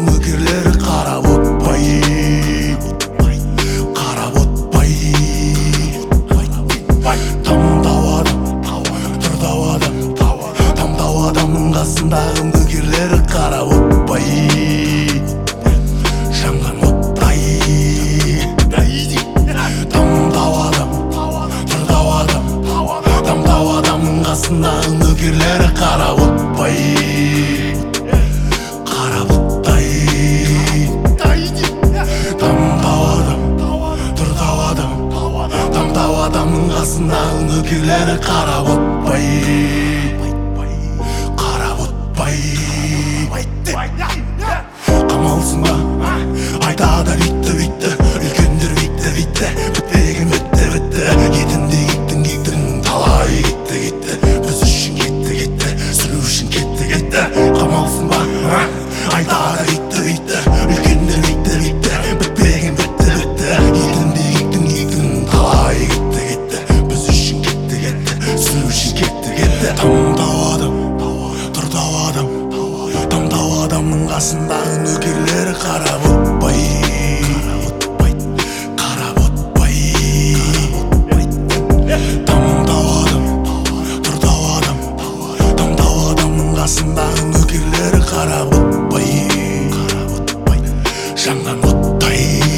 үмікерлері қарап отпай, қарап отпай. Тамдау адам, тұрдау адам, тамдау адамның қасындағы үмікерлері қарап отпай, жанған оттай. Тамдау адам, тұрдау адам, тамдау адамның қасындағы үмікерлері қарап отпай, қарап оттай. Тамдау адам, тұрдау адам, тамдау адамның қасындағы үмікерлері қарап отпай, қарап отпай. Қамалсың ба, айтады бүйтті, үлкендер бүйтті, бітпеген бітті. Етінде кеттің, талай кетті, біз үшін кетті, сүру үшін кетті. Қамалсың ба, айтады бүйтті, үлкендер бүйтті, бітпеген бітті. Етінде кеттің, талай кетті, біз үшін кетті, сүру үшін кетті. Тамдау адам, тұрдау адам, тамдау адамның қасындағы нөкерлері қарап отпай, қарап отпай. Тамдау адам, тұрдау адам, тамдау адамның қасындағы нөкерлері қарап отпай, жанған оттай.